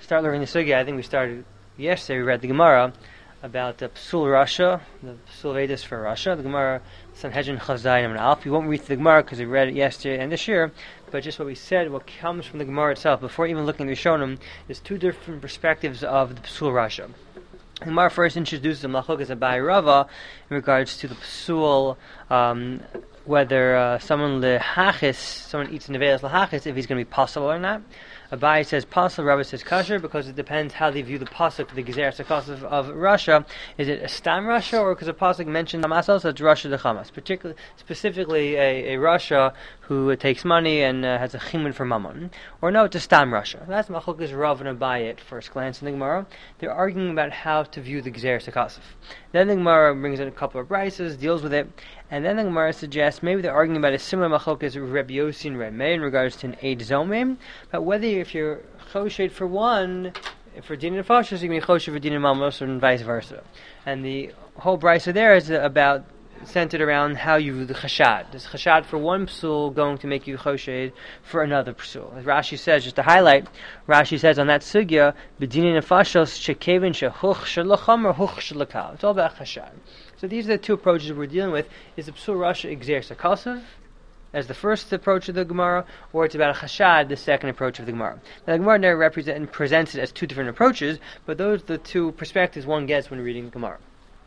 start learning the sugya. I think we started yesterday. We read the Gemara about the Psul Rasha, the Psul Vedas for Rasha. The Gemara, Sanhedrin Chazayim and Alf. We won't read the Gemara because we read it yesterday and this year, but just what we said, what comes from the Gemara itself, before even looking at the Rishonim, is two different perspectives of the Psul Rasha. The Gemara first introduces the Machlokas Abai Rava in regards to the Psul, whether someone eats nevelas lehachis, if he's going to be possible or not. Abai says pasal, Rabbi says kasher, because it depends how they view the pasuk, the gezeres hakasuf of Rasha. Is it a stam Rasha, or because the pasuk mentioned Hamas, so it's Rasha de Chamas, specifically a Rasha who takes money and has a chimud for mammon, or no, it's a stam Rasha. That's Machlokas Rav and Abai at first glance in the Gemara. They're arguing about how to view the gezeres hakasuf. Then the Gemara brings in a couple of brises, deals with it, and then the Gemara suggests maybe they're arguing about a similar Machlokas Reb Yossi and Reb Meir in regards to an Eid Zomim, but whether if you're choshed for one, for din and fashos, you can be choshed for din and mamos, and vice versa. And the whole brisa there is about centered around how you view the chashad. Is chashad for one psul going to make you choshed for another psul? As Rashi says, just to highlight, Rashi says on that sugya, b'din and fashos shekevin shehuch shalacham or huch shalakal. It's all about chashad. So these are the two approaches we're dealing with. Is the psul Rasha exeres hakasov as the first approach of the Gemara, or it's about a chashad, the second approach of the Gemara. Now the Gemara never presents it as two different approaches, but those are the two perspectives one gets when reading the Gemara.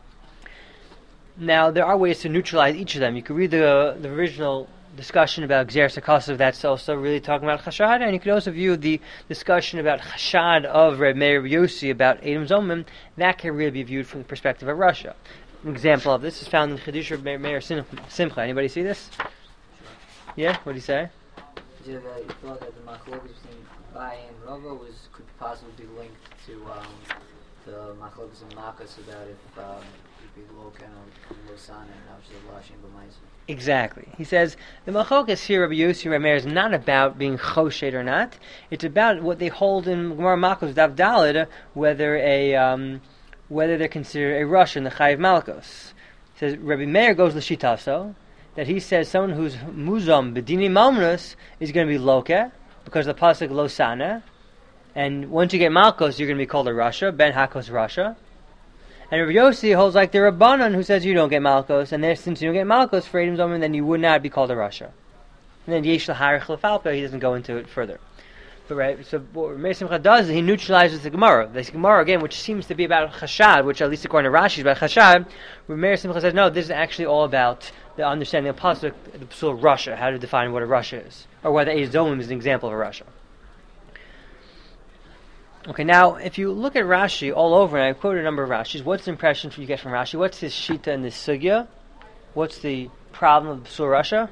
Now there are ways to neutralize each of them. You could read the original discussion about Gzeres HaKasav, that's also really talking about chashad, and you could also view the discussion about chashad of Reb Meir Yossi about Edom Zomim, that can really be viewed from the perspective of Rasha. An example of this is found in Chedush of Meir Simcha. Anybody see this? Yeah, what do you say? You thought that the machlokas between Abai and Rava could possibly be linked to the machlokas and Makas about if it'd be Lokan or Losana and obviously Lashin B'maisa. Exactly. He says the machlokas here, Rabbi Yossi and Rabbi Meir, is not about being choshed or not. It's about what they hold in Gemara Makos Dav Daled, whether they're considered a Rush in the Chayiv Malkos. He says Rabbi Meir goes l'shitaso, that he says someone who's muzam b'dini malmus is going to be loka because the pasuk losana, and once you get malkos, you're going to be called a rasha, ben hakos rasha. And Rabbi Yossi holds like the Rabbanan who says you don't get malkos, and since you don't get malkos for Edom Zomim, then you would not be called a rasha. And then yesh l'harich l'falpa, he doesn't go into it further. But right, so what Meir Simcha does is he neutralizes the Gemara. The Gemara again, which seems to be about chashad, which at least according to Rashi is about chashad. Meir Simcha says no, this is actually all about the understanding of pasuk, the psul Rasha, how to define what a Rasha is, or whether Eid Zomim is an example of a Rasha. Okay, now if you look at Rashi all over, and I quoted a number of Rashis, what's the impression you get from Rashi? What's his shita in this sugya? What's the problem of the psul Rasha?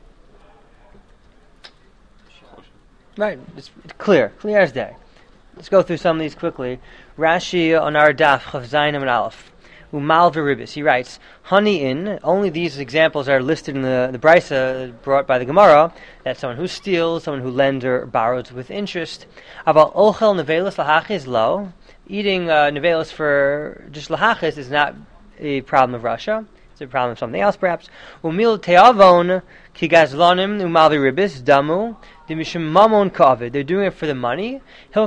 Right, it's clear as day. Let's go through some of these quickly. Rashi on our daf, Chav Zayin and Aleph. Umal v'ribis. He writes, honey in, only these examples are listed in the brisa brought by the Gemara, that's someone who steals, someone who lends or borrows with interest. Aval ochel nevelas lahachis lo. Eating nevelas for just lahachis is not a problem of Rasha. It's a problem of something else perhaps. Umil te'avon ki gazlonim umal v'ribis damu. They're doing it for the money.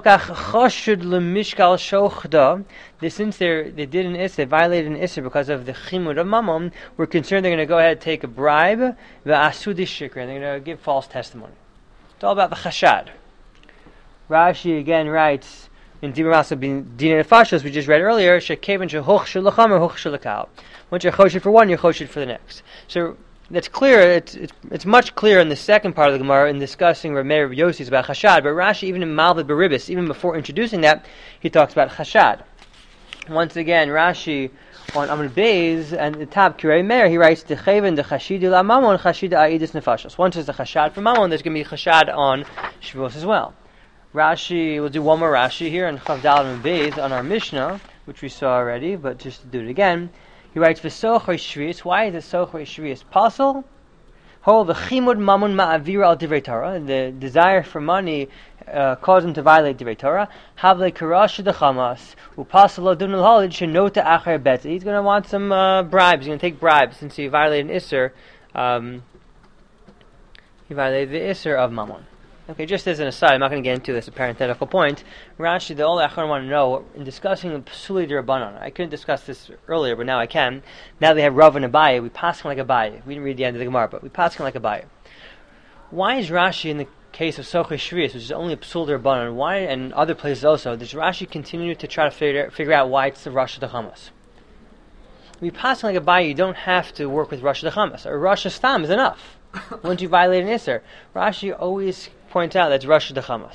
Since they did an issur, violated an issur because of the chimud of mammon, we're concerned they're going to go ahead and take a bribe, and they're going to give false testimony. It's all about the chashad. Rashi again writes in Dibur Masa Din and Fashos, we just read earlier, shekeven shehuch shalacham or huch shalakal. Once you're choshed for one, you're choshed for the next. So that's clear. It's much clearer in the second part of the Gemara in discussing Reb Meir Yossi about chashad. But Rashi, even in Malvad Beribis, even before introducing that, he talks about chashad. Once again, Rashi on Amud Beis and the top Kirei Meir, he writes Decheven de chashid la mamon chashid aidis nefashos. Once there's the chashad for mamon, there's going to be chashad on Shavuos as well. Rashi, we'll do one more Rashi here in Chav Daled Amud Beis on our Mishnah, which we saw already, but just to do it again. He writes, "V'sochoi shvius." Why is it sochoi shvius possible? Hold the chimud mamun ma'avira al divrei Torah. The desire for money caused him to violate divrei Torah. Havle karash dechamas upasalo dun l'halid shenota acher betz. He's going to want some bribes. He's going to take bribes since he violated an issur. He violated the issur of mammon. Okay, just as an aside, I'm not going to get into this, a parenthetical point. Rashi, the only Achron want to know, in discussing Psuli D'Rabbanan, I couldn't discuss this earlier, but now I can. Now they have Rav and Abaye, we pass him like Abaye. We didn't read the end of the Gemara, but we pass him like Abaye. Why is Rashi, in the case of Sochei Shvius, which is only a Psul D'Rabbanan, why, and other places also, does Rashi continue to try to figure out why it's the Rosh Hashanah? We pass him like Abaye, you don't have to work with Rosh Hashanah. A Rosh Hastam is enough. Once you violate an Isser, Rashi always points out that's Rosh Hashanah.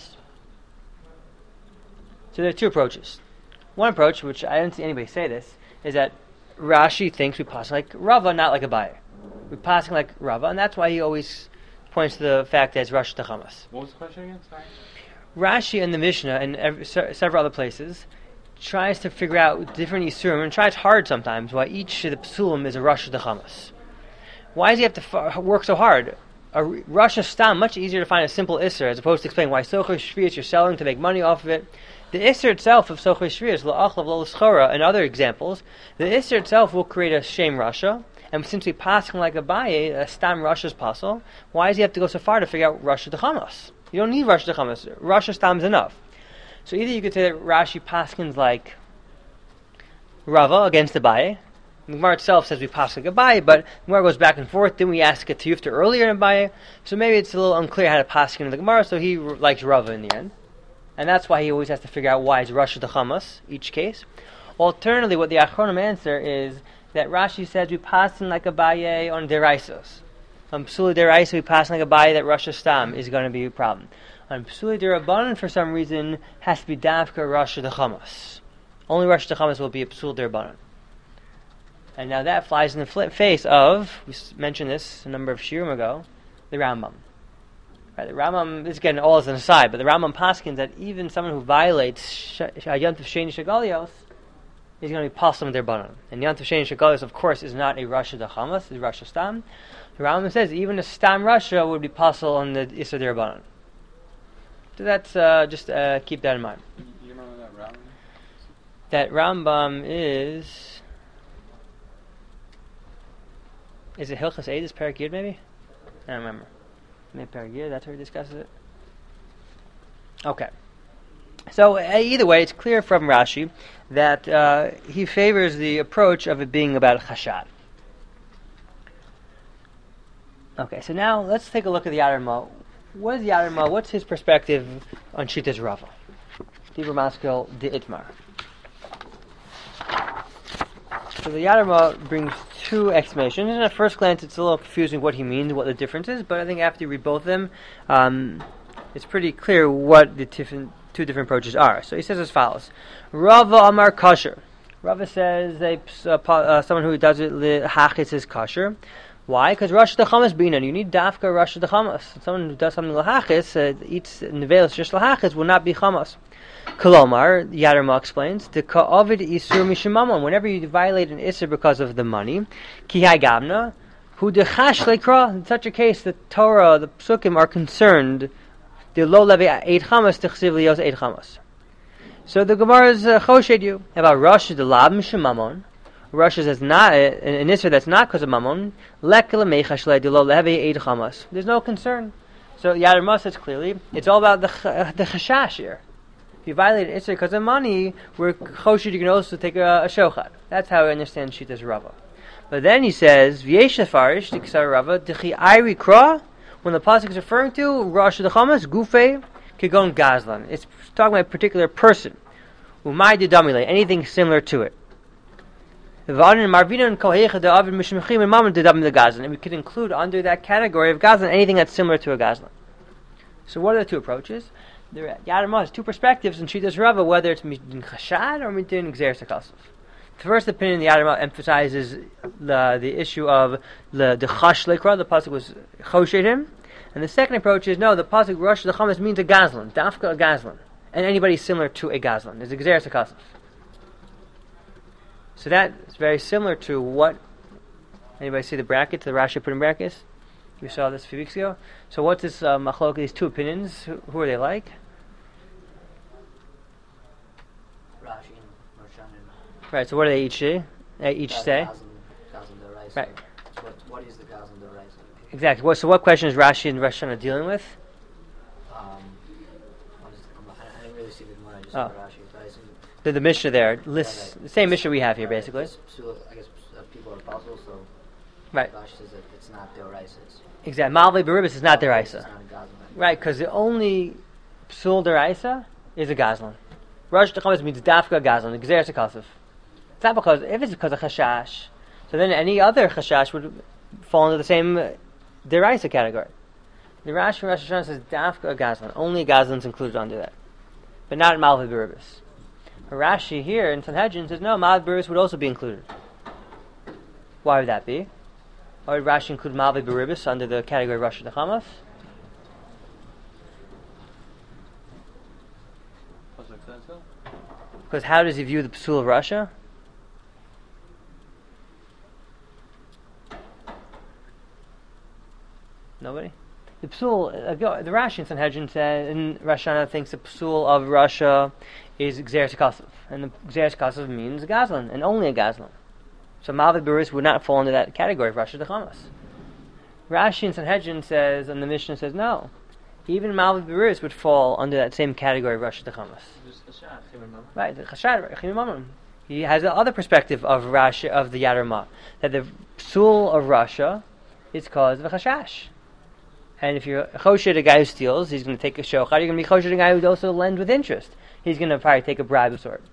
So there are two approaches. One approach, which I didn't see anybody say this, is that Rashi thinks we pass like Rava, not like Abaye. We pass like Rava, and that's why he always points to the fact that it's Rosh Hashanah. What was the question again? Sorry. Rashi in the Mishnah and several other places tries to figure out different Yisurim, and tries hard sometimes why each of the Psulim is a Rosh Hashanah. Why does he have to work so hard? A Rosh Hashanah, much easier to find a simple Isser, as opposed to explain why Sochei Shvius you're selling to make money off of it. The Isser itself of Sochei Shvius, La'achlav La'Schora, and other examples, the Isser itself will create a shame Rasha, and since we pass him like Abaye, a Stam Rasha's puzzle, why does he have to go so far to figure out Rosh Hashanah? You don't need Rosh Hashanah. Rosh Hashanah is enough. So either you could say that Rashi paskins like Rava against Abaye. The Gemara itself says we pass like Abaye, but the Gemara goes back and forth. Then we ask a Tiyufta earlier in Abaye, so maybe it's a little unclear how to paskin in the Gemara. So he likes Rava in the end, and that's why he always has to figure out why it's Rosh Hashanah each case. Alternatively, what the Achronim answer is that Rashi says we pass in like Abaye on deraisos. On Psuli Deraisa we pass in like Abaye that Rosh Hashanah is going to be a problem. On Psuli D'Rabbanan, for some reason, has to be Davka Rosh Hashanah. Only Rosh Hashanah will be a Psul D'Rabbanan. And now that flies in the face of, we mentioned this a number of shiurim ago, the Rambam. Right, the Rambam, this is again all as an aside, but the Rambam paskins that even someone who violates Yantav Sheni Shagalios is going to be Pasam D'Rabbanan. And Yantav Sheni Shagalios, of course, is not a Rosh Hashanah, it's Rosh Hastam. The Rambam says even a Stam Rasha would be Pasal on the Issa D'Rabbanan. So that's, just keep that in mind. You remember that Rambam? That Rambam is it Hilchas Eid, is Perek Yud maybe? I don't remember. Maybe Perek Yud, that's where he discusses it. Okay. So either way, it's clear from Rashi that he favors the approach of it being about Chashad. Okay, so now let's take a look at the Yadarma. What is the Yadarma? What's his perspective on Shitas Rava? Dibur Maskil de Itmar. So the Yadarma brings two explanations. And at first glance, it's a little confusing what he means, what the difference is. But I think after you read both of them, it's pretty clear what the two different approaches are. So he says as follows: Rava Amar Kasher. Rava says someone who does it hachis is kosher. Why? Because Rosh Hashanah binan. You need dafka Rosh Hashanah. Someone who does something lahachis, eats nevelos just lahachis, will not be chamas. Kolomar, Yadarma explains, the ka'avid isur mishemamon. Whenever you violate an isur because of the money, kihai gabna, hu dechash lekra. In such a case, the Torah, the psukim are concerned. The lo levi eight chamas tichsiv lios eight chamas. So the Gemara is choshed you about Rosh the lab mishemamon. Rosh is not an isur that's not because of mammon. Lekla mechash le lo levi eight chamas. There's no concern. So Yadarma says clearly, it's all about the chashash here. If you violate an Isser because of money, we're choshed, you can also take a shochad. That's how I understand Shitas Rava. But then he says, V'yesh nefarish, the Kisar Rava, D'chi ayri kra, when the pasuk is referring to Rosh Hashanah, Gufei, Kigon Gazlan. It's talking about a particular person. Umay dedamile, anything similar to it. And we could include under that category of Gazlan anything that's similar to a Gazlan. So what are the two approaches? The Yadarma has two perspectives in Shitas Rava, whether it's Midin Chashad or Midin Gzeres HaKasuf. The first opinion, the Yadarma emphasizes the issue of the Chash Lekra, the pasuk was Choshed him, and the second approach is no, the pasuk Rosh Hashanah means a Gazlan, Dafka a Gazlan, and anybody similar to a Gazlan is a Gzeres HaKasuf. So that is very similar to what. Anybody see the brackets? The Rashi put in brackets. We saw this a few weeks ago. So what's this machlok? These two opinions. Who are they like? Rashi and Marshanan. Right. So what do they each say? Right. What is the Gazan Deraisa? Exactly. So what question is Rashi and Rosh Hashanah dealing with? really see the Gemara. I just Oh. saw Rashi. But I assume The Mishnah there lists the same Mishnah we have here, basically. I guess people are possible, so Right. Rashi says that it's not Deoraisa. Exactly. Malvei Beribis is not It's deraisa. not a Gazlan. Right, because the only psul deraisa is a gazlan. Rosh Hashanah means dafka gazlan, the gzeres hakasuf. It's not because if it's because of chashash, so then any other chashash would fall into the same deraisa category. The Rashi from Rosh Hashanah says dafka gazlan, only gazlan's included under that, but not malvei beribis. Rashi here in Sanhedrin says no, malvei beribis would also be included. Why would that be? Why would Rashi include malvei beribis under the category Rosh Hashanah? Because how does he view the psul of Russia? Nobody? The psul, the Rashi in Sanhedrin says, in Rosh Hashanah thinks the psul of Russia is Gzeres HaKasov. And the Gzeres HaKasov means a Gazlan, and only a Gazlan. So Malvei Beris would not fall into that category of Russia Dechamas. Rashi in Sanhedrin says, and the Mishnah says, no. Even Malvei Beris would fall under that same category of Russia Dechamas. Right, the Chashad, Chimim Mamon. He has the other perspective of Rashi, of the Yad Ramah, that the psul of Russia is caused of a chashash. And if you're choshed a guy who steals, he's going to take a shochad. You're going to be choshed a guy who also lends with interest. He's going to probably take a bribe of sort.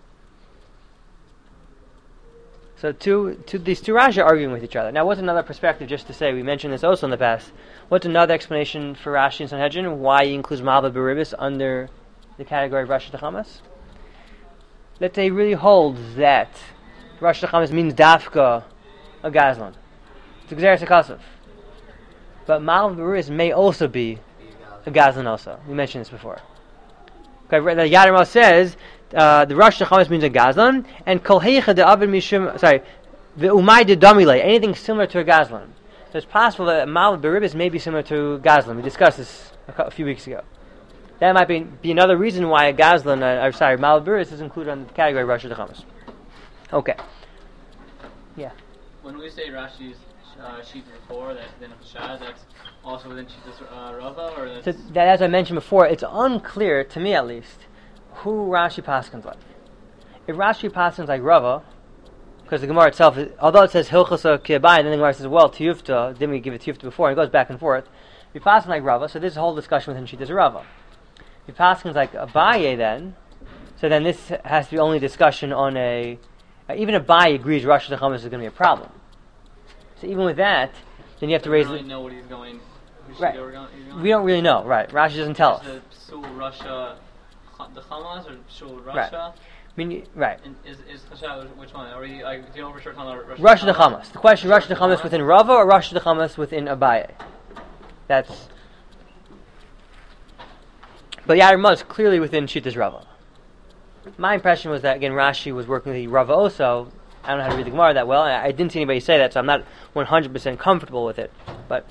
So these two Rashi are arguing with each other. Now, what's another perspective? Just to say, we mentioned this also in the past. What's another explanation for Rashi and Sanhedrin why he includes Malva Beribis under the category of Rosh Hashanah? Let's say he really holds that Rosh Hashanah means dafka a gazlan. It's a gzeres hakasov. But Malva Beribis may also be a gazlan also. We mentioned this before. Okay, the Yad Ramah says the Rosh Hashanah means a gazlan, and kol heicha de avin mishum. The umay de damile, anything similar to a gazlan. So it's possible that Malva Beribis may be similar to gazlan. We discussed this a few weeks ago. That might be another reason why a gazlan, Malva Beribis is included in the category of Rosh Hashanah. Okay. Yeah. When we say Rashi's sheet before, that's then a Chashad, that's also within Shittas Rava, or that's... So that, as I mentioned before, it's unclear, to me at least, who Rashi paskins like. If Rashi paskins like Rava, because the Gemara itself, although it says Hilchasa Kiyabai, and then the Gemara says, well, Tiyufta, didn't we give it Tiyufta before? And it goes back and forth. If he paskins like Rava, so this is a whole discussion within Shittas Rava. If he paskins like Abaye then, so then this has to be only discussion on a... even Abaye agrees Rosh Hashanah is going to be a problem. So even with that, then you have to raise... We don't really know what he's going... Right. He's going? We don't really know, right. Rashi doesn't tell us. Is the Psul Russia the Hamas or Psul Right. Russia? I mean, right. And is Chashad, which one? Are we, like, do you know if we're talking about Rosh Hashanah. The question: Rosh Hashanah within Rava or Rosh Hashanah within Abaye? That's. But Yad Ramah is clearly within Shittas Rava. My impression was that again Rashi was working with the Rava also. I don't know how to read the Gemara that well. I didn't see anybody say that, so I'm not 100% comfortable with it. But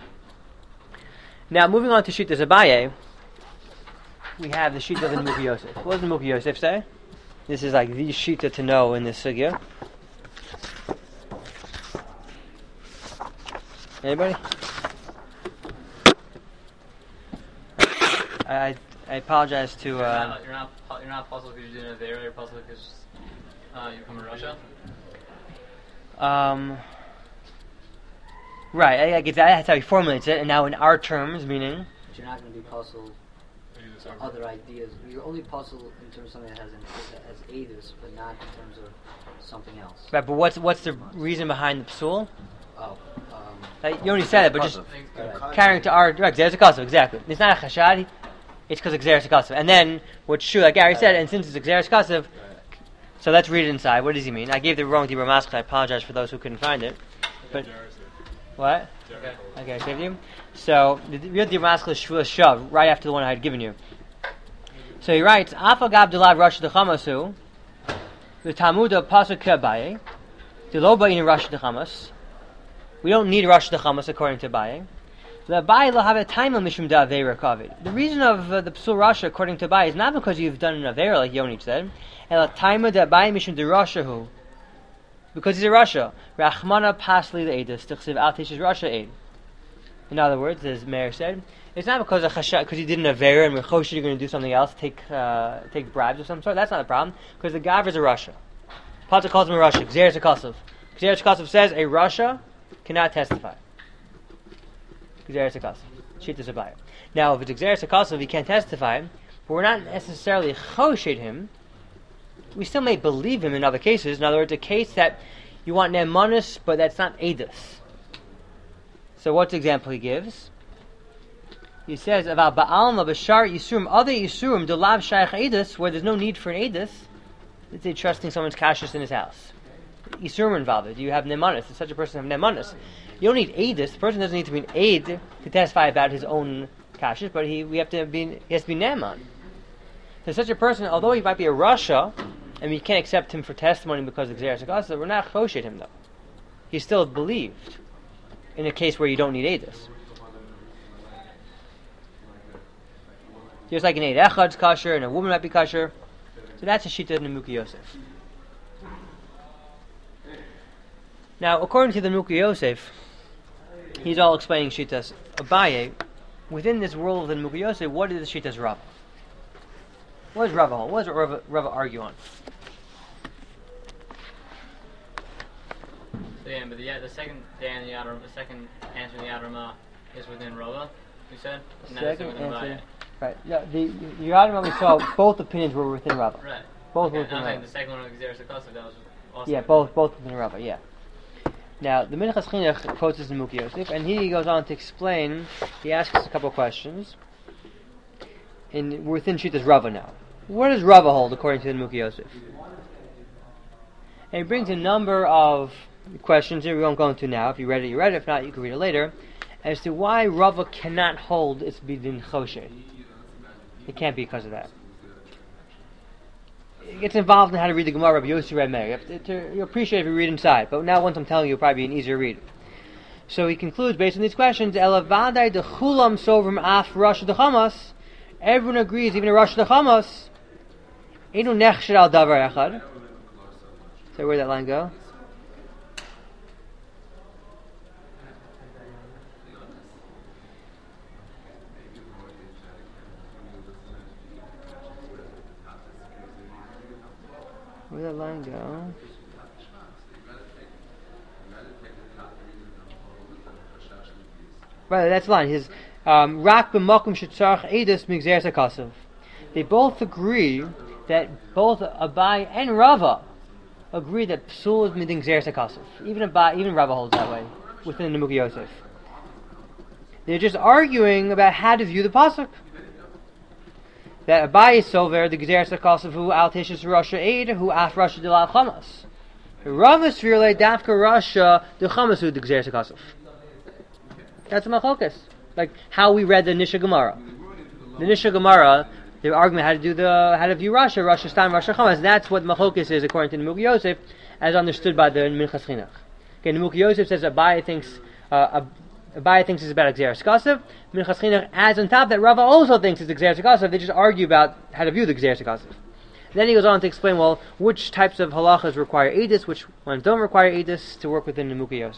now moving on to Shittas Abaye, we have the Shita of the Muki Yosef. What does the Muki Yosef say? This is like the Shita to know in this sugya. Anybody? I apologize to. You're not puzzled because you're doing it there. You're puzzled because you come to Russia. Right. I guess that's how he formulates it, and now in our terms, meaning. But you're not going to be puzzled to other ideas. You're only puzzled in terms of something that has edus, but not in terms of something else. Right. But what's the reason behind the psul? Oh. You already said it, but just Right. carrying to our right, Gzeres HaKasov, exactly. It's not a chashad. It's because of Gzeres HaKasov. And then what's true, like Gary said, and since it's a Gzeres HaKasov, so let's read it inside. What does he mean? I gave the wrong Dibur Masked. I apologize for those who couldn't find it. But what? Okay, I saved you. So the real Dibur Masked is Shvua Shav, right after the one I had given you. So he writes, Afagab Delav Rosh Dechamasu, the Talmud of Pasuk Abaye, the Loba in Rosh Dechamas. We don't need Rosh Dechamas according to Abaye. The Abaye will have a time of Mishum Da Aveira Kavid. The reason of the Psul Rasha according to Abaye is not because you've done an Aveira like Yonich said, El time of the Abaye Mishum De Rashahu. Because he's a Rasha. Rachmana Pasli the Edis, Tichsiv Al Tishish Rasha Eid. In other words, as Meir said, it's not because of chashat, because he did an avera and Rechosh you're going to do something else, take bribes of some sort. That's not a problem, because the Gav is a Rasha. Pata calls him a Rasha. Gzeres HaKosov. Gzeres HaKosov says a Rasha cannot testify. Gzeres HaKosov. Shittas Abayah. Now, if it's Gzeres HaKosov, he can't testify, but we're not necessarily choshed him. We still may believe him in other cases. In other words, a case that you want ne'emanus, but that's not edus. So what's the example he gives? He says about ba'alma b'shar yisurim, other yisurim delav shaykh edus, where there's no need for an edus. Let's say trusting someone's kashrus in his house. Yisurim involved. You have ne'emanus. Does such a person have ne'emanus? You don't need edus. The person doesn't need to be an aid to testify about his own kashrus, but he has to be ne'eman. So such a person, although he might be a rasha, and we can't accept him for testimony because of Gzeres HaKosov, we're not choshed him though. He's still believed in a case where you don't need edus. Just like an Eid Echad's kosher and a woman might be kosher. So that's a shita of Nemuki Yosef. Now, according to the Nemuki Yosef, he's all explaining shitas Abaye. Within this world of the Nemuki Yosef, what is the shitas Rava? What does Rava hold? What does Rava argue on? So yeah, but the second day in the Yad, the second answer in the Yad Ramah is within Rava. You said. And that is Second within answer. Abaye. Right. Yeah, the Yad Ramah we saw both opinions were within Rava. Right. Both were And within I'm saying Rava. the second one of Gzeres HaKosov, that was also. Yeah, both within Rava. Yeah. Now the Minchas Chinuch quotes this in Nemuki Yosef, and he goes on to explain. He asks us a couple of questions. And we're within Shitas Rava now. What does Rava hold according to the Nemuki Yosef? And he brings a number of questions here we won't go into now. If you read it, you read it. If not, you can read it later. As to why Rava cannot hold its bidin choshed. It can't be because of that. It gets involved in how to read the Gemara. Rabbi Yossi read Meir. You appreciate if you read inside, but now once I'm telling you, it'll probably be an easier read. So he concludes based on these questions. Elavadai de chulam sovrim af Rosh Hachamas. Everyone agrees, even a Rosh Hachamas. Einu nechshed al davar echad. So where'd that line go? Where'd that line go? Right, that's the line. His rak b'makom shetzarach edus migzeres HaKosov. They both agree that both Abai and Rava agree that psul is midin gzeres HaKosov. Even Rava holds that way within the Nemuki Yosef. They're just arguing about how to view the pasuk. That Abai is sover the gzeres HaKosov who al tishas Rasha eid who af Rasha delav chamas. Rava svirle dafka Rasha the chamas who the gzeres HaKosov. That's a machlokes. Like how we read the Nisha Gemara. The Nisha Gemara, the argument how to view Rasha Stam, Rasha Chamas. That's what machlokes is according to the Nemuki Yosef, as understood by the Minchas Chinuch. Okay, the Nemuki Yosef says Abai thinks it's about Gzeres HaKosov. Minchas Chinuch adds on top that Rava also thinks it's Gzeres HaKosov. They just argue about how to view the Gzeres HaKosov. Then he goes on to explain, well, which types of halachas require edus, which ones don't require edus to work within the Nemuki Yosef.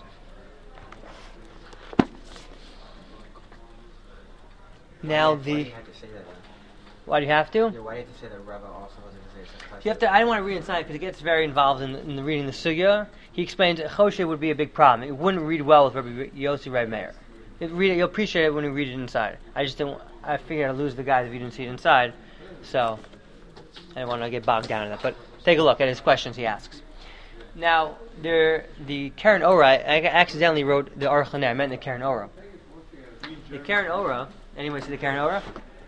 Now Why do you have to say that? Why do you have to? Yeah, why do you have to say that Rava also wasn't Gzeres HaKosov? You have to. I don't want to read inside because it gets very involved in the reading the sugya. He explains that choshe would be a big problem. It wouldn't read well with Rabbi Yossi Reb Meir. You'll appreciate it when you read it inside. I just don't. I figured I'd lose the guys if you didn't see it inside, so I don't want to get bogged down in that. But take a look at his questions he asks. Now, the Karen Ora. I accidentally wrote the Aruch LaNer. I meant the Karen Ora. The Karen Ora. Anyone see the Karen Ora?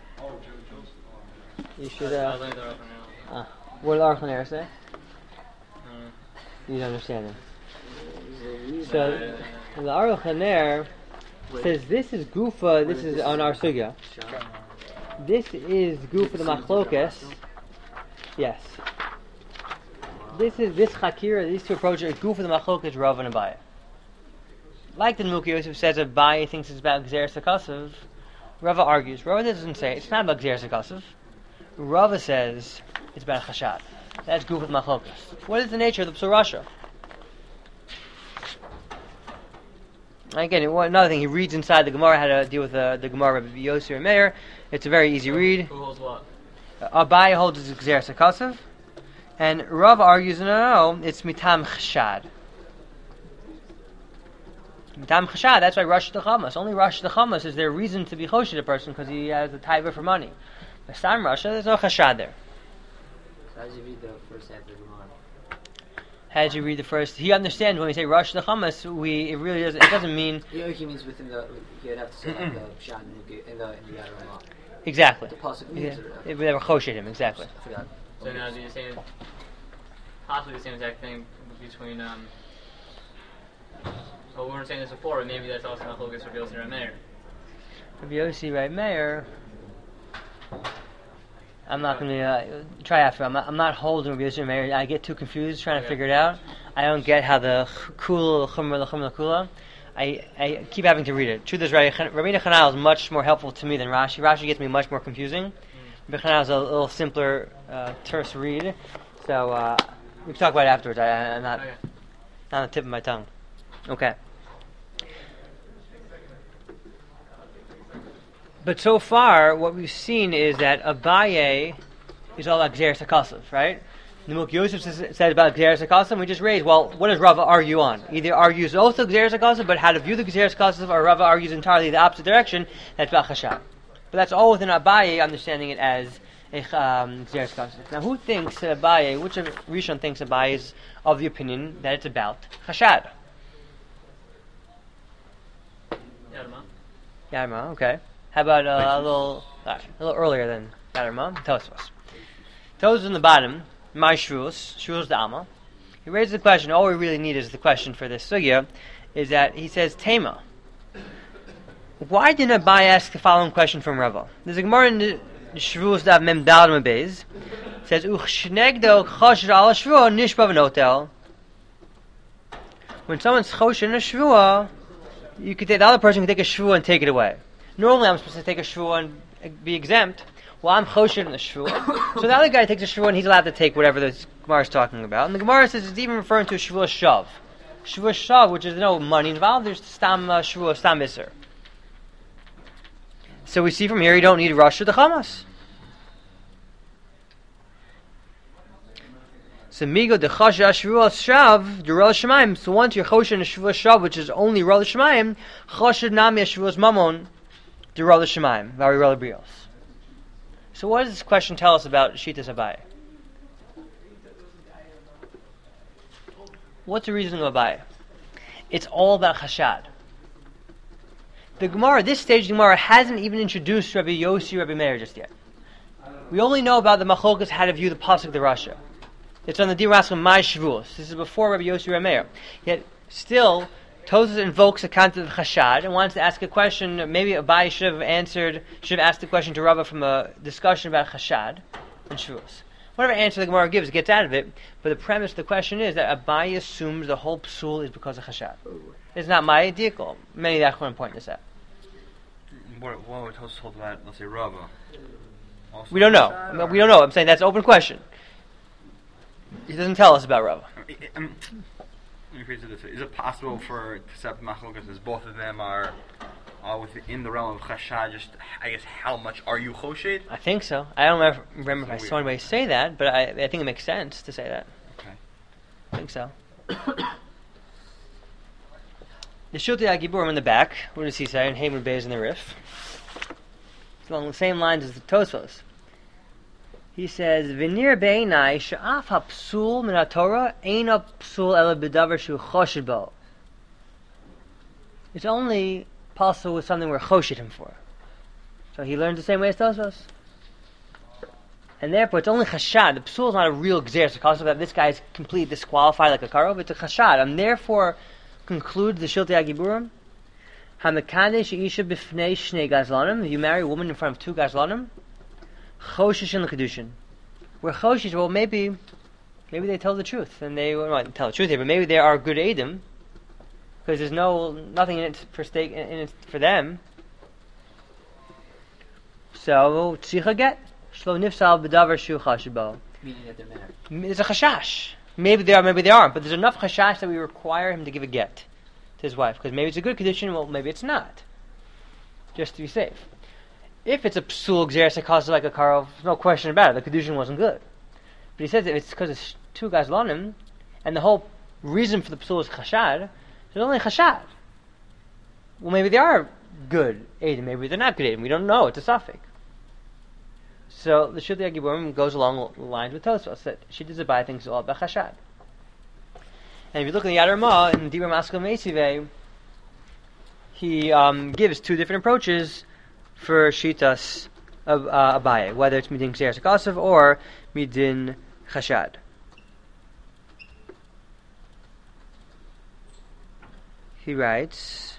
You should. What did Aruch LaNer say? You don't understand it. So the Aruch LaNer says this is Gufa. This is on our sugya. This is Gufa the Machlokes. Yes. This Chakira. These two approaches are Gufa the Machlokes Rav and Abaye. Like the Nemuki Yosef says, Abaye thinks it's about Gzeres HaKosov. Rava argues. Rava doesn't say it's not about Gzeres HaKosov. Rava says it's about Chashad. That's Gufa the Machlokes. What is the nature of the Psul Rasha? Again, another thing, he reads inside the Gemara how to deal with the Gemara of Yossi or Meir. It's a very easy read. Who holds what? Abaye holds it's Gzeres HaKasav, and Rav argues, no, it's Mitam Chashad. Mitam Chashad, that's why Rosh Hashanah. Only Rosh Hashanah is there reason to be Choshid a person because he has a taiva for money. But Stam Rosh, there's no Chashad there. So how did you read the first half of the Gemara? How did you read the first? He understands when we say Rosh Hashanah, it really doesn't. It doesn't mean He means within the. You'd have to say like the Pshat in the Yad Ramah. exactly. The pasuk Yeah. means it. If we never Choshid him, exactly. I forgot. So now do you say possibly the same exact thing between well, we were saying this before, but maybe that's also not focus for Yossi and Meir. Rabbi Yossi, right, Meir. I'm not going to try after. I'm not holding Rabbi Yossi and Meir. I get too confused trying to figure it out. I don't get how the kula, the chumra, the kula. I keep having to read it. Truth is, Rabbi Chananel is much more helpful to me than Rashi. Rashi gets me much more confusing. Rabbi Chananel is a little simpler, terse read. So we can talk about it afterwards. I'm not on the tip of my tongue. Okay. But so far, what we've seen is that Abaye is all about Gzeres HaKasav, right? The Milk Yosef says about Gzeres HaKasav, we just raised, well, what does Rava argue on? Either argues also Gzeres HaKasav, but how to view the Gzeres HaKasav, or Rava argues entirely the opposite direction, that's about Chashad. But that's all within Abaye, understanding it as a Gzeres HaKasav. Now, who thinks that Abaye, which of Rishon thinks Abaye is of the opinion that it's about Chashad? Yadma, okay. How about a little earlier than Yadma? Tosfos. Tosfos in the bottom, my Shvuos the Alma. He raises the question, all we really need is the question for this sugya, is that he says, Tema. Why didn't Abaye ask the following question from Rava? There's a Gemara in Shvuos Dav Mem Dal Mebez. It says, Uchshnegdo choshed ala Shvuah nishba v'notel. When someone's choshed in a Shvuah, you could take, the other person can take a shvuah and take it away. Normally, I'm supposed to take a shvuah and be exempt. Well, I'm choshed in the shvuah. So the other guy takes a shvuah and he's allowed to take whatever the Gemara is talking about. And the Gemara says it's even referring to a shvuah shav. Shvuah shav, which is no money involved, there's stam shvuah, stam iser. So we see from here you don't need Rosh Hashanah. So migo de chasha shvuah shav de rol shemaim. So once you're choshed in a shvuah shav, which is only rol shemaim, choshed nami shvuah mamon de rol shemaim vari rol brios. So what does this question tell us about Shitas Abaye? What's the reason of Abaye? It's all about chashad. The Gemara, this stage, the Gemara hasn't even introduced Rabbi Yossi, Rabbi Meir just yet. We only know about the machlokas, how to view the pasuk of the Rasha. It's on the Diraskim My Shavuos. This is before Rabbi Yossi Rabbi Meir. Yet still, Tosfos invokes a concept of chashad and wants to ask a question. Maybe Abaye should have asked the question to Rava from a discussion about chashad and Shavuos. Whatever answer the Gemara gives gets out of it, but the premise of the question is that Abaye assumes the whole psul is because of chashad. It's not my idea. Many of the Achronim point this out. What would Tosfos hold about, let's say, Rava? Also We don't know. We don't know. I'm saying that's an open question. He doesn't tell us about Rava. Let me phrase it this way. Is it possible for to set machlokas as both of them are within the realm of chashad? Just, I guess, how much are you choshed? I think so. I don't remember if I saw anybody say that, but I think it makes sense to say that. Okay. I think so. The Shulti HaGiburim in the back, what does he say? And Haman Beis in the Rif. It's along the same lines as the Tosfos. He says, "V'nir be'enai she'af ha'psul min ha'Torah ein ha'psul ela b'davar shu choshed bo." It's only possible with something we're choshed him for. So he learns the same way as Tosfos. And therefore, it's only chashad. The psul is not a real gzeres because of that this guy is completely disqualified like a karov. It's a chashad. And therefore, concludes the Shiltei HaGiburim, Hamekane she'isha b'fnei shnei gazlanim. If you marry a woman in front of two gazlanim, choshish in the kedushin. Where choshish, well, maybe they tell the truth, and they won't tell the truth here, but maybe they are good edim, because there's nothing in it for stake in it for them. So tzricha get shlo nifsal b'davar shu chashbo. Meaning that they're married. There's a chashash. Maybe they are, maybe they aren't, but there's enough chashash that we require him to give a get. to his wife, because maybe it's a good condition, well, maybe it's not, just to be safe. If it's a psul gzeres hakasa like a karov, there's no question about it, the condition wasn't good. But he says if it's because it's two gazlanim, and the whole reason for the psul is chashad, there's only chashad. Well, maybe they are good Eidim, maybe they're not good Eidim, we don't know, it's a suffix. So the Shulchan Aruch goes along the lines with Tosfos, that Shittas Abai thinks it's all about chashad. And if you look at the Yad Ramah in Dibur Maskil Meisivei, he gives two different approaches for Shitas Abaye, whether it's Midin Gzeres HaKasav or Midin Chashad. He writes,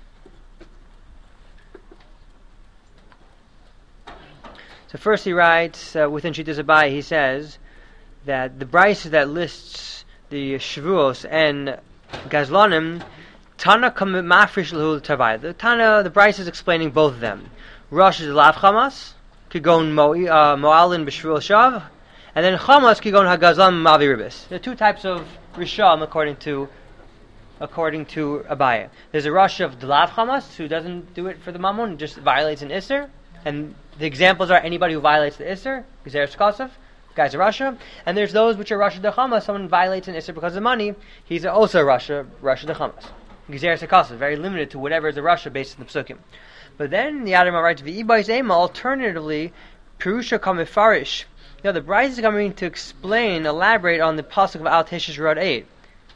so first he writes, within Shitas Abaye, he says that the Brisa that lists the Shavuos and Gazlanim, Tana mafrish l'hu l'tavai. The Tana, the Brisa is explaining both of them. Rosh is lav chamas, kigon mo'alin b'shvuos shav, and then chamas kigon hagazlan mavi ribis. There are two types of risham according to Abaye. There's a Rosh of the lav chamas who doesn't do it for the mammon, just violates an isser, and the examples are anybody who violates the isser, gzeres kasav, guy's a Rasha, and there's those which are Rasha de Chamas, someone violates an Isser because of money, he's also a Rasha de Chamas. Gzeres HaKasav, very limited to whatever is a Rasha based on the Psukim. But then the Adamah writes, V'ibais Ema, alternatively, Pirusha Kamifarish. The Brisa is coming to explain, elaborate on the pasuk of Al Teshish Rod 8.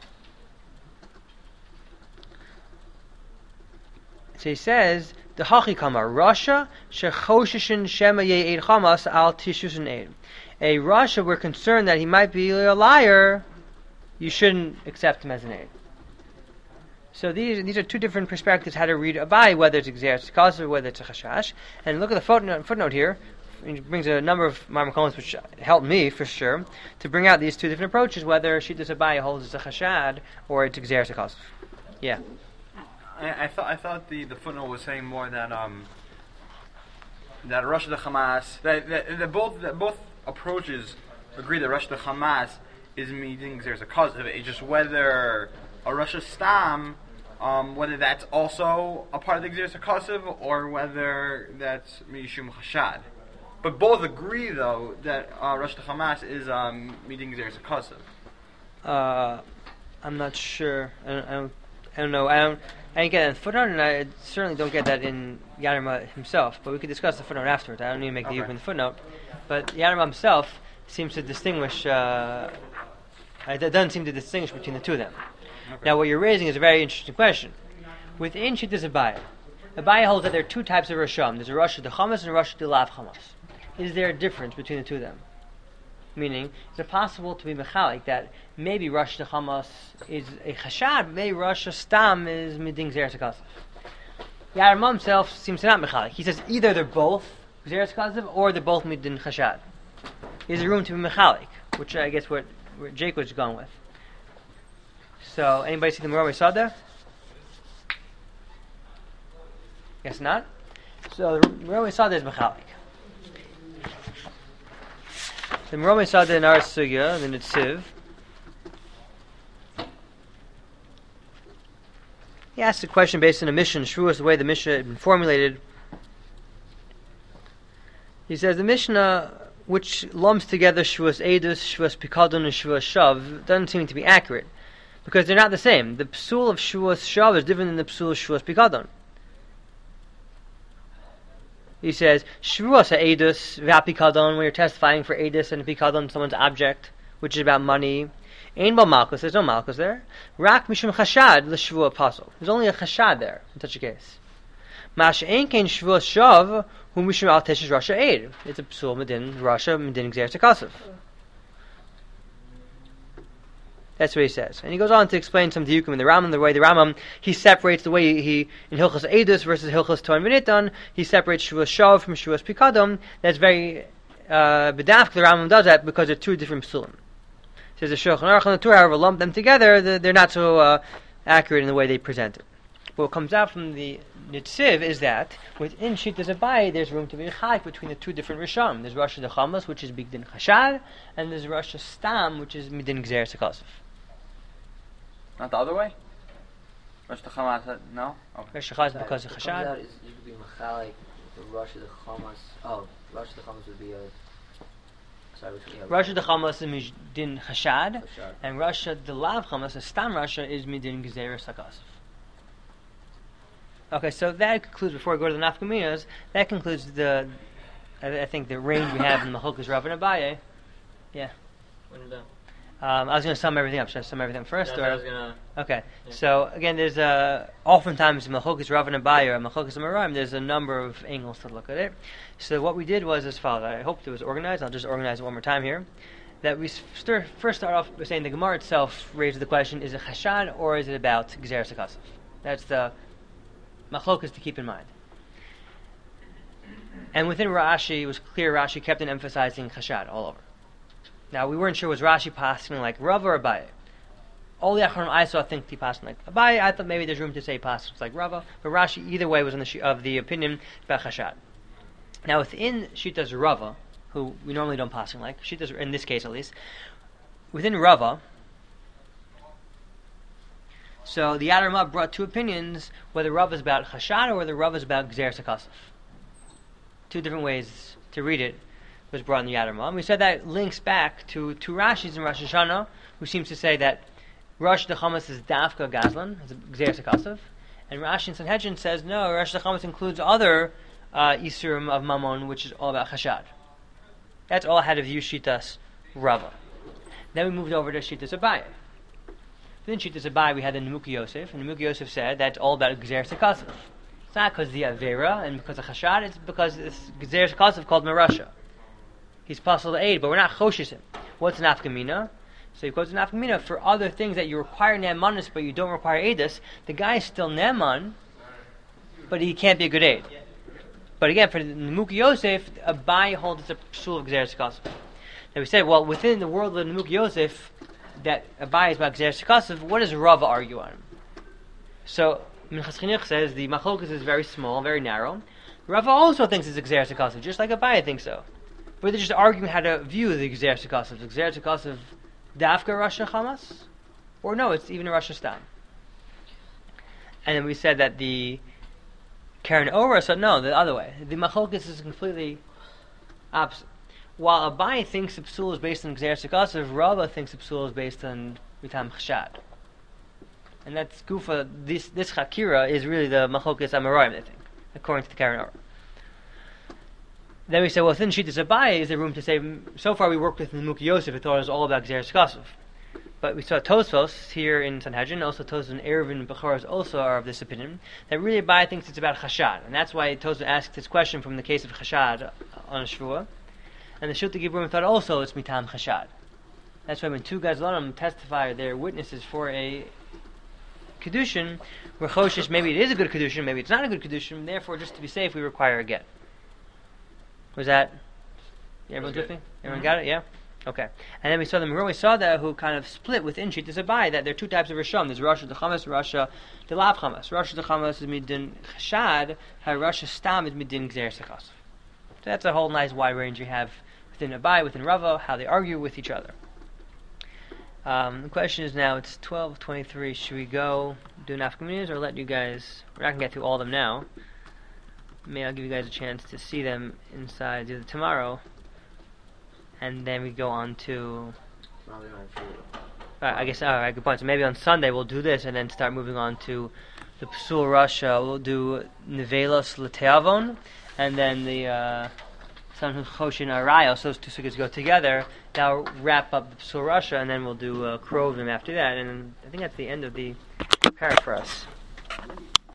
So he says, the Hachi Kama, Rasha, Shechoshishin Shema Ye'ed Chamas Al Tishushin 8. A Rasha, we're concerned that he might be a liar, you shouldn't accept him as an aid. So these are two different perspectives how to read Abai, whether it's Gzeres HaKasav or whether it's a Chashash. And look at the footnote here. It brings a number of Maimon comments which helped me, for sure, to bring out these two different approaches, whether Shittas Abai holds it's a Chashad or it's Gzeres HaKasav. Yeah. I thought the footnote was saying more that that Rosh the Hamas that both approaches agree that Rosh the Hamas is meeting there's a cause of it. It's just whether a Rosh Stam, whether that's also a part of the Gzeres HaKasav or whether that's Mishum Chashad. But both agree though that Rosh the Hamas is meeting Gzeres HaKasav. I'm not sure. I don't know. I didn't get that in the footnote, and I certainly don't get that in Yad Ramah himself. But we could discuss the footnote afterwards. I don't need to make the Yukon in the footnote. But Yad Ramah himself seems to distinguish. It doesn't seem to distinguish between the two of them. Okay. Now, what you're raising is a very interesting question. Within Shittas Abai, Abai holds that there are two types of Rasham. There's a Rosh de Chamas and a Rosh de Lav Chamas. Is there a difference between the two of them? Meaning, is it possible to be mechalik that maybe Rosh Hamas is a chashad, but maybe Rosh Stam is midin Gzeres HaKasav? Yad Ramah himself seems to not mechalik. He says either they're both Gzeres HaKasav or they're both midin chashad. Is there room to be mechalik, which I guess what Jake was going with. So, anybody see the Meromei Sada? Guess not. So, the Meromei Sada is mechalik. The Meromei Sada in our Sugya, the Netziv, he asked a question based on a Mishnah. Shavuos, the way the Mishnah had been formulated. He says the Mishnah, which lumps together Shavuos Eidus, Shavuos Pikadon, and Shavuos Shav, doesn't seem to be accurate because they're not the same. The psul of Shavuos Shav is different than the psul of Shavuos Pikadon. He says, Shavuos ha'edus v'apikadon, when you're testifying for edus and pikadon, someone's object, which is about money. Ein bo malchus, there's no malchus there. Rak mishum chashad l'shavua apostle. There's only a chashad there, in such a case. Mash ein kein shavuos shav, hu mishum al teshish rasha eid. It's a psul medin rasha medin gzeres HaKasav. That's what he says. And he goes on to explain some diukim in the Rambam, the way the Rambam, he separates the way he in Hilchos Eidus versus Hilchos Toin V'nitan, he separates Shavuos Shav from Shavuos Pikadon. That's very bedafk, the Rambam does that because they're two different psulim. Says the Shulchan Aruch and the Torah, however, lump them together, they're not so accurate in the way they present it. But what comes out from the Netziv is that within Shittas Abai there's room to be a chayk between the two different Risham. There's Rosh Chamas, which is Bigdin Chashad, and there's Rosh Stam, which is Midin Gzeres HaKasav. Not the other way? Rosh Hashanah, no? Okay. Rosh Hashanah is because of It comes out Chashad. is you could be Machalik, the Rosh of the Chamas. Oh, Rosh of the Chamas would be a. Sorry, which one? Yeah, Rosh Hashanah is midin Chashad, Chashad. and Rosh the Lav Chamas, a Stam Rasha, is midin Gezeres Hakasif. Okay, so that concludes, before we go to the Nafkaminas, that concludes I think the range we have in the Machokas Rav and Abaye. When you're done. I was going to sum everything up. Should I sum everything first? That's Or? what I was gonna. Okay, Yeah. so again, there's oftentimes in Machokas Rav and Abaye or Machokas Amoraim, there's a number of angles to look at it. So what we did was as follows. I hope it was organized. I'll just organize it one more time here. That we first start off by saying the Gemara itself raises the question: is it Chashad or is it about Gezeres Hakasif? That's the Machokas to keep in mind. And within Rashi, it was clear Rashi kept on emphasizing Chashad all over. Now, we weren't sure, was Rashi passing like Rav or Abaye? All the Acharonim I saw think he passed like Abaye. I thought maybe there's room to say passed like Rava, but Rashi either way was of the opinion about Chashad. Now, within Shitas Rava, who we normally don't passing like, Shitas, in this case at least, within Rava, so the Adarma brought two opinions, whether Rava is about Chashad or whether Rava is about Gezeres Hakasif. Two different ways to read it was brought in the Adarma. And we said that links back to two Rashis in Rosh Hashanah, who seems to say that Rosh Hashanah is Dafka Gazlan, it's Gezeres Hakasif, and Rashi in Sanhedrin says no, Rosh Hashanah includes other Isurim of Mammon, which is all about Chashad. That's all I had of you Shitas Rava. Then we moved over to Shitas Abaye. Then Shitas Abaye we had the Nemuki Yosef, and Nemuki Yosef said that's all about Gezeres Hakasif. It's not because of the Avera and because of Chashad, it's because it's Gezeres Hakasif called Marasha. He's possible to aid, but we're not choshes him. What's an afkamina? So he quotes an afkamina for other things that you require ne'emanis, but you don't require aidus. The guy is still ne'eman, but he can't be a good aid. But again, for the Nemuki Yosef, Abaye holds it's a psul of Gezeres Hakasif. Now we said, well, within the world of Nemuki Yosef, that Abaye is about Gezeres Hakasif, what does Rava argue on? So Minchas Chinuch says the machlokas is very small, very narrow. Rava also thinks it's Gezeres Hakasif, just like Abaye thinks so. But they're just arguing how to view the Gezeres Hakasif. The Gezeres Hakasif Dafka Rosh Chamas? Or no, it's even a Rosh Hastam. And then we said that the Karen Ora said no, the other way. The Machlokes is completely opposite. While Abaye thinks the Psul is based on Gezeres Hakasif, Rava thinks the Psul is based on Mitam Chashad. And that's Gufa, this Chakira is really the Machlokes Amoraim, I think, according to the Karen Ora. Then we said, well, within Shitas Abaye is there room to say, so far we worked with Nemuki Yosef, we thought it was all about Gezeres Hakasif. But we saw Tosfos here in Sanhedrin, also Tosfos and Eruvin and Bechoros also are of this opinion, that really Abaye thinks it's about Chashad. And that's why Tosfos asked this question from the case of Chashad on a Shvuah. And the Shulti Gibrum thought also it's Mitam Chashad. That's why when two Gazlanim testify their witnesses for a Kedushin, we're Choshish, maybe it is a good Kedushin, maybe it's not a good Kedushin, therefore just to be safe we require a get. Was that? Everyone's with me? Everyone got it? Yeah? Okay. And then we saw the Meroi Sada who kind of split within Shitas Abaye that there are two types of Rishon. There's Rosh Hashanah, Rosh the Lav Chamas. Rosh Hashanah is midin Chashad, Rosh Stam is midin Gezeres Hakasif. So that's a whole nice wide range you have within Abaye, within Rava, how they argue with each other. The question is now, it's 12:23. Should we go do Nafkaminas or let you guys? We're not going to get through all of them now. Maybe I'll give you guys a chance to see them inside either tomorrow, and then we go on to. I guess alright, good point. So maybe on Sunday we'll do this, and then start moving on to the Psul Russia. We'll do Nevelos L'Teavon, and then the Samson Choshin Arayos. Those two sukkahs go together. That'll wrap up the Psul Russia, and then we'll do Krovim after that. And I think that's the end of the parak for us.